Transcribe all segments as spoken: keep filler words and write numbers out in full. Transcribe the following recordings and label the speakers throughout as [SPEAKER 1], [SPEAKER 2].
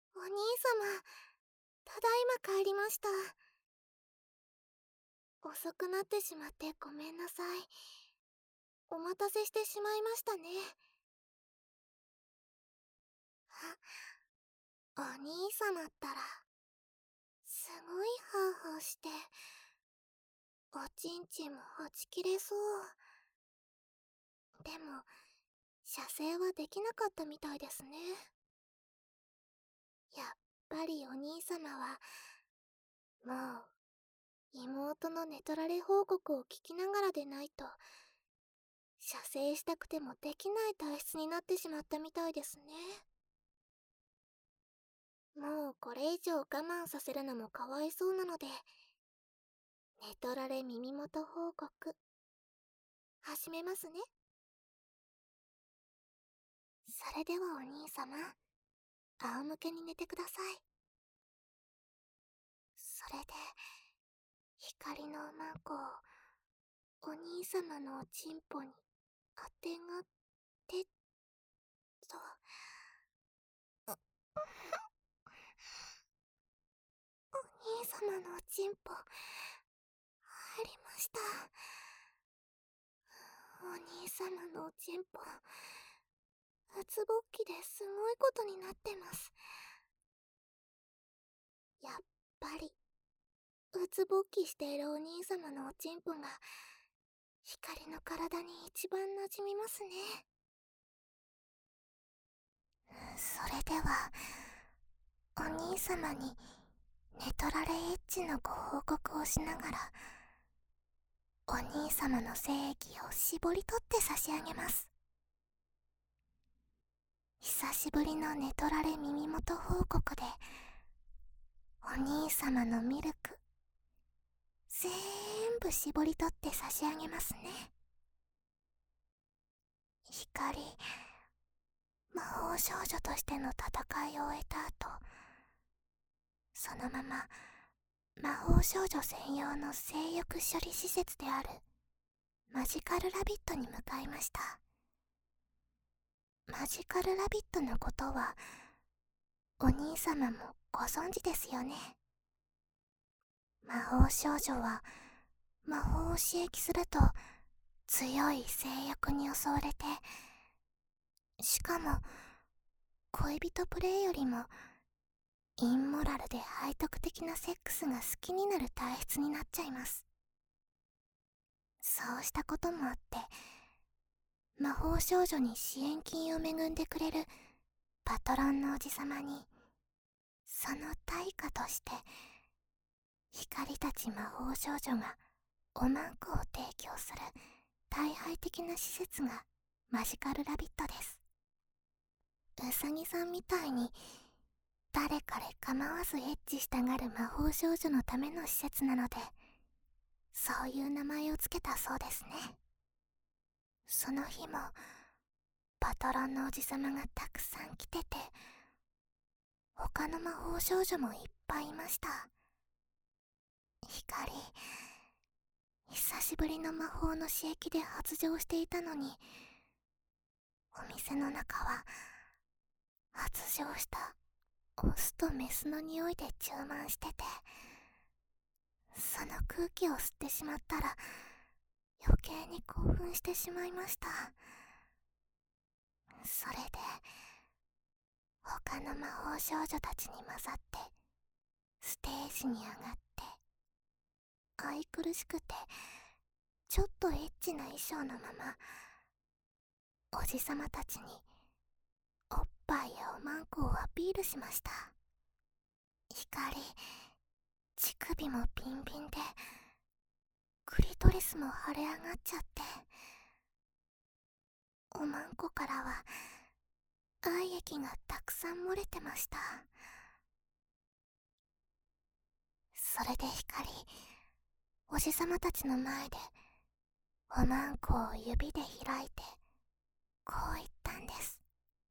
[SPEAKER 1] お兄様、ただいま帰りました。遅くなってしまってごめんなさい。お待たせしてしまいましたね。お兄様ったら、すごいハーハーして、おちんちんもはち切れそう。でも、射精はできなかったみたいですね。やっぱりお兄様は、もう、妹の寝取られ報告を聞きながらでないと、射精したくてもできない体質になってしまったみたいですね。もうこれ以上我慢させるのもかわいそうなので、寝取られ耳元報告、始めますね。それではお兄様、仰向けに寝てください。それで、光のマンコをお兄様のおちんぽにあてがってと。お兄様のおちんぽ入りました。お兄様のおちんぽ、うつぼっきですごいことになってます。やっぱりうつぼっきしているお兄様のおちんぽが光の体に一番馴染みますね。それではお兄様に寝取られエッチのご報告をしながら、お兄様の精液を絞り取って差し上げます。久しぶりの寝取られ耳元報告で、お兄様のミルク全部絞り取って差し上げますね。光、魔法少女としての戦いを終えた後、そのまま魔法少女専用の性欲処理施設であるマジカルラビットに向かいました。マジカルラビットのことはお兄様もご存知ですよね。魔法少女は魔法を刺激すると強い性欲に襲われて、しかも恋人プレイよりもインモラルで背徳的なセックスが好きになる体質になっちゃいます。そうしたこともあって、魔法少女に支援金を恵んでくれるパトロンのおじさまに、その対価として光たち魔法少女がおまんこを提供する大敗的な施設がマジカルラビットです。うさぎさんみたいに誰彼構わずエッチしたがる魔法少女のための施設なので、そういう名前をつけたそうですね。その日もパトロンのおじさまがたくさん来てて、他の魔法少女もいっぱいいました。光、久しぶりの魔法の刺激で発情していたのに、お店の中は発情したオスとメスの匂いで充満してて、その空気を吸ってしまったら余計に興奮してしまいました。それで他の魔法少女たちに混ざってステージに上がって、愛くるしくてちょっとエッチな衣装のままおじさまたちにおっぱいやおまんこをアピールしました。光、乳首もビンビンでクリトリスも腫れ上がっちゃって、おまんこからは愛液がたくさん漏れてました。それで光、おじさまたちの前でおまんこを指で開いてこう言ったんです。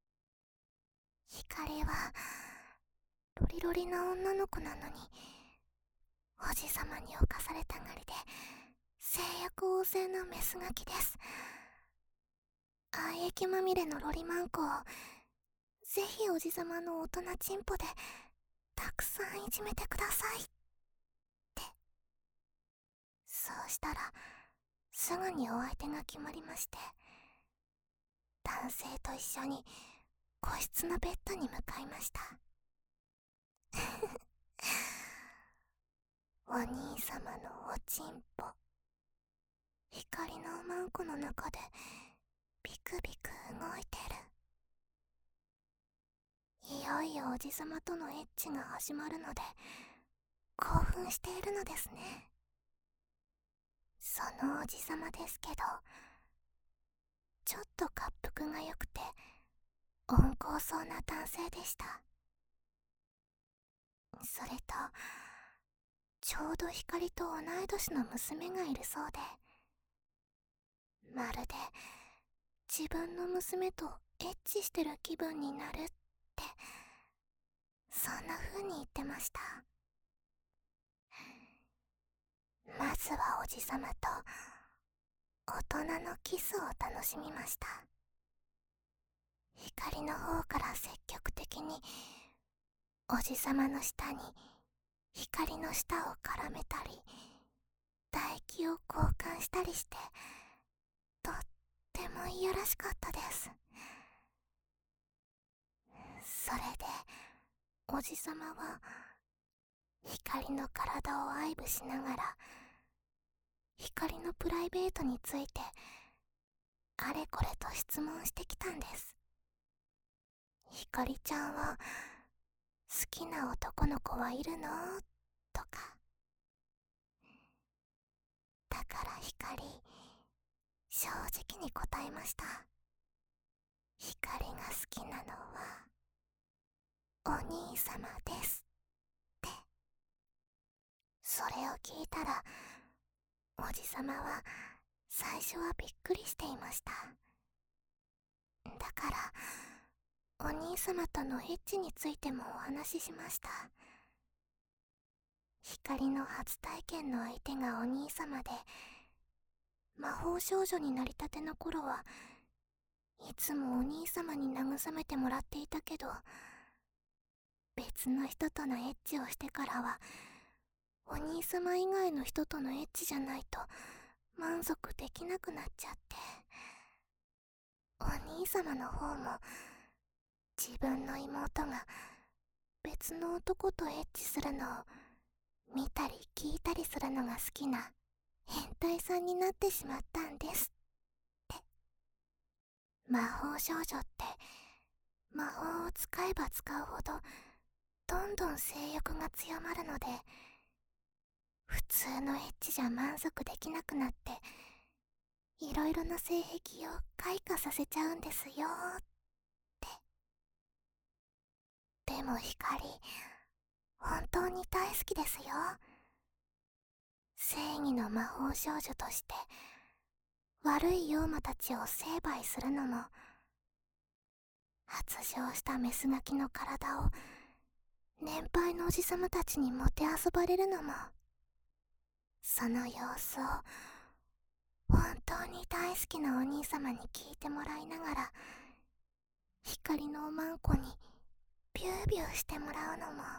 [SPEAKER 1] 光はロリロリな女の子なのに、おじさまに侵されたがりで性欲旺盛なメスガキです。愛液まみれのロリマンコをぜひおじさまの大人チンポでたくさんいじめてくださいって。そうしたらすぐにお相手が決まりまして、男性と一緒に個室のベッドに向かいました。お兄様のおちんぽ、光のおまんこの中でビクビク動いてる。いよいよおじさまとのエッチが始まるので興奮しているのですね。そのおじさまですけど、ちょっと滑腹が良くて温厚そうな男性でした。それとちょうど光と同い年の娘がいるそうで、まるで自分の娘とエッチしてる気分になるって、そんな風に言ってました。まずはおじさまと大人のキスを楽しみました。光の方から積極的におじさまの舌に光の舌を絡めたり、唾液を交換したりして、とってもいやらしかったです。それでおじさまは光の体を愛撫しながら光のプライベートについてあれこれと質問してきたんです。光ちゃんは好きな男の子はいるのとか。だから光、正直に答えました。光が好きなのはお兄様ですって。それを聞いたらおじさまは最初はびっくりしていました。だからお兄様とのエッチについてもお話ししました。光の初体験の相手がお兄様で、魔法少女になりたての頃はいつもお兄様に慰めてもらっていたけど、別の人とのエッチをしてからはお兄様以外の人とのエッチじゃないと満足できなくなっちゃって、お兄様の方も自分の妹が別の男とエッチするのを見たり聞いたりするのが好きな変態さんになってしまったんですって。魔法少女って魔法を使えば使うほどどんどん性欲が強まるので、普通のエッチじゃ満足できなくなっていろいろな性癖を開花させちゃうんですよって。でも光、本当に大好きですよ。正義の魔法少女として悪い妖魔たちを成敗するのも、発情したメスガキの体を年配のおじさまたちにもてあそばれるのも、その様子を本当に大好きなお兄様に聞いてもらいながら光のおまんこにビュービューしてもらうのも、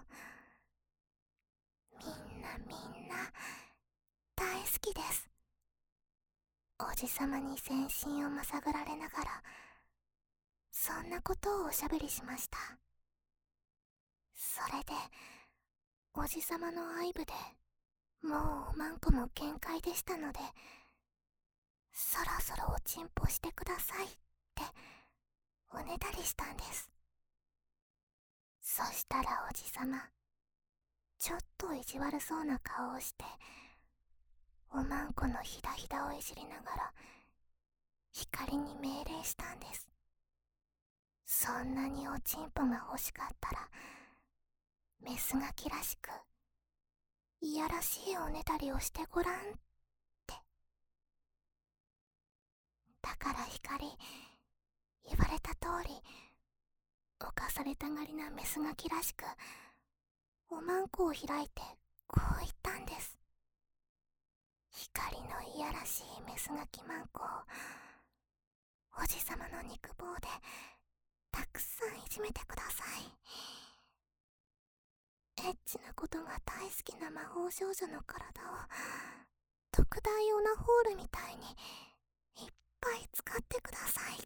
[SPEAKER 1] みんなみんな大好きです。おじさまに全身をまさぐられながらそんなことをおしゃべりしました。それでおじさまの愛撫でもうおまんこも限界でしたので、そろそろおちんぽしてくださいっておねだりしたんです。そしたらおじさま、ちょっと意地悪そうな顔をしておまんこのひだひだをいじりながら光に命令したんです。そんなにおちんぽが欲しかったらメスガキらしくいやらしいおねだりをしてごらんって。だから光、言われた通り犯されたがりなメスガキらしくおまんこを開いてこう言ったんです。光のいやらしいメスガキマンコをおじさまの肉棒でたくさんいじめてください。エッチなことが大好きな魔法少女の体を特大オナホールみたいにいっぱい使ってくださいって。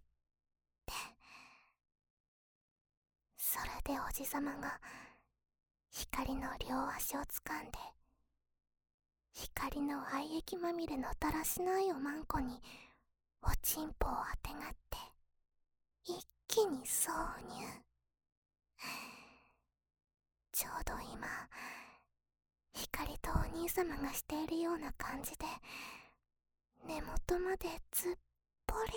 [SPEAKER 1] それでおじさまが光の両足を掴んで、光の愛液まみれのだらしないおまんこにおちんぽをあてがって一気に挿入。ちょうど今光とお兄様がしているような感じで根元までずっぽり。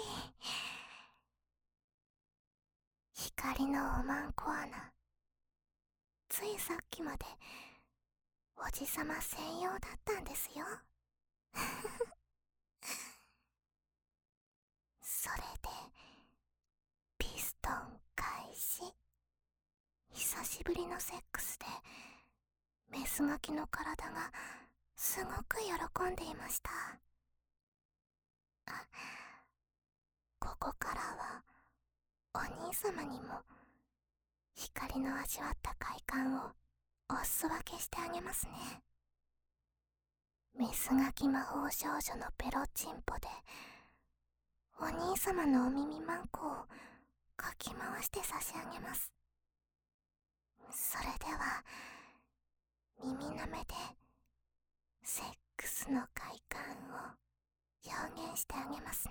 [SPEAKER 1] 光のおまんこ穴、ついさっきまでおじさま専用だったんですよ。それでピストン開始。久しぶりのセックスでメスガキの体がすごく喜んでいました。あ、ここからはお兄様にも光の味わった快感をお裾分けしてあげますね。メスガキ魔法少女のペロチンポでお兄様のお耳まんこをかき回して差し上げます。それでは耳なめでセックスの快感を表現してあげますね。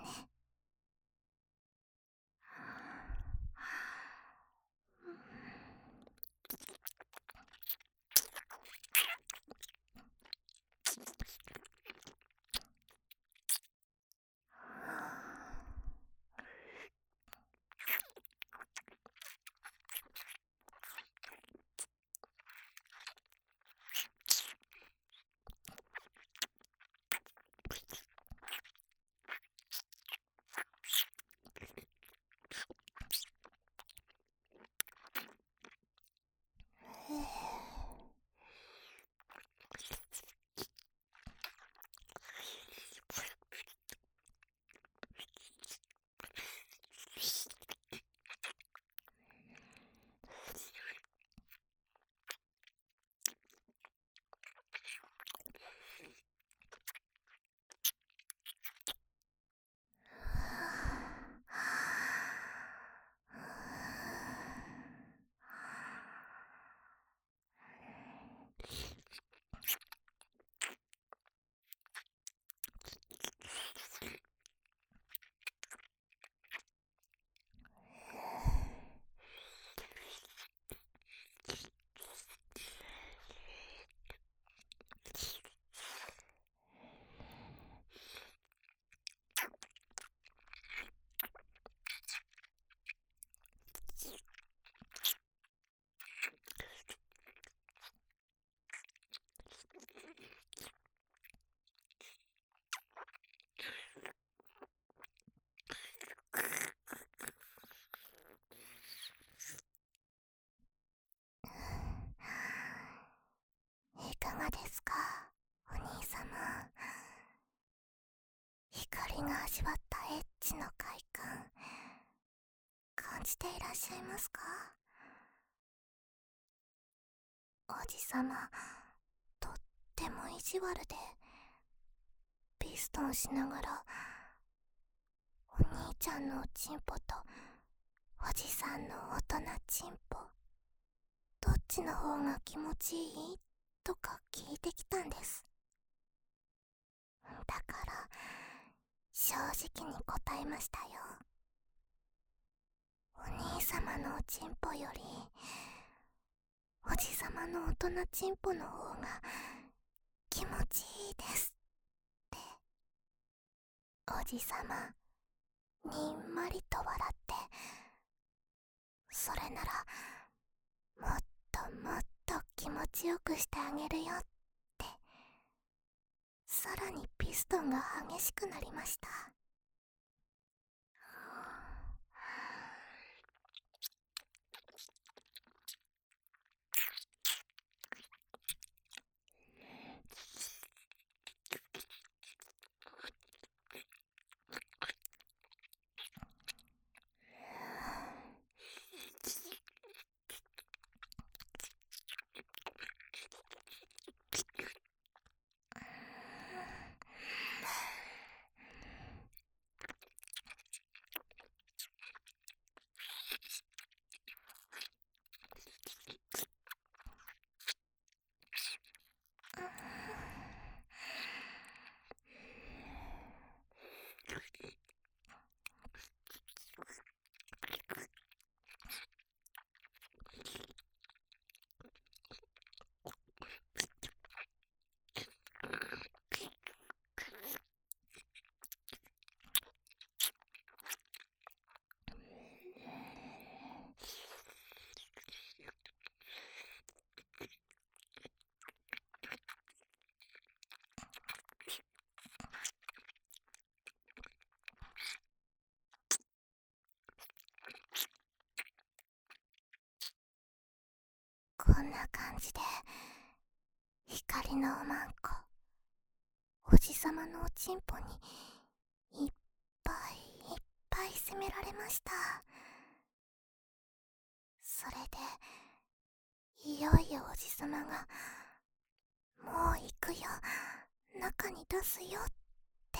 [SPEAKER 1] いかがですか、お兄様。光が味わったエッチの快感、感じていらっしゃいますか？おじさま、とっても意地悪で、ピストンしながら、お兄ちゃんのおちんぽと、おじさんの大人ちんぽ、どっちの方が気持ちいい？とか聞いてきたんです。だから正直に答えましたよ。お兄様のおちんぽよりおじさまの大人ちんぽの方が気持ちいいですって。おじさまにんまりと笑って、それならもっともっと気持ちよくしてあげるよって、さらにピストンが激しくなりました。 んな感じで光のおまんこおじさまのおちんぽにいっぱいいっぱい責められました。それでいよいよおじさまが「もう行くよ、中に出すよ」って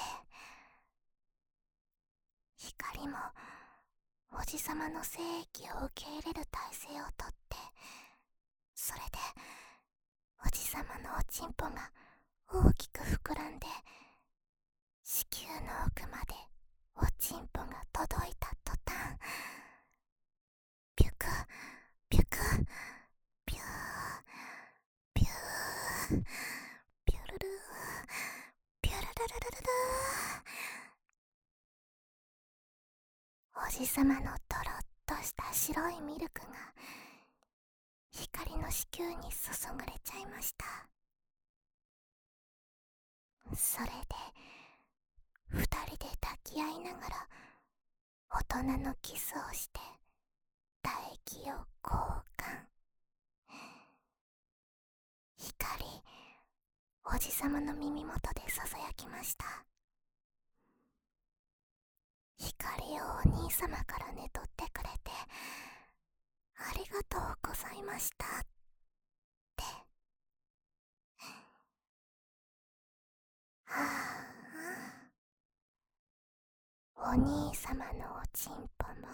[SPEAKER 1] 光もおじさまの精液を受け入れる体勢をとって、それでおじさまのおちんぽが大きく膨らんで子宮の奥までおちんぽが届いた途端、ピュクピュクピューピューピュルルーピュルルルルルルー、おじさまのとろっとした白いミルクが光の子宮に注がれちゃいました。それで二人で抱き合いながら大人のキスをして唾液を交換。光、おじさまの耳元でささやきました。光をお兄様から寝取ってくれてありがとうございましたって。はあ、お兄様のおちんぽも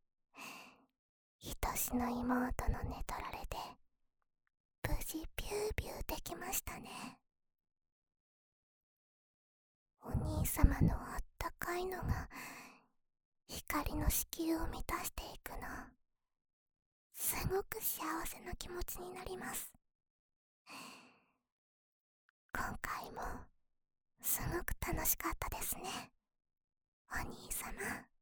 [SPEAKER 1] 愛しの妹の寝取られで無事ビュービューできましたね。お兄様のあったかいのが光の子宮を満たしていくの、すごく幸せな気持ちになります。今回もすごく楽しかったですね、お兄様。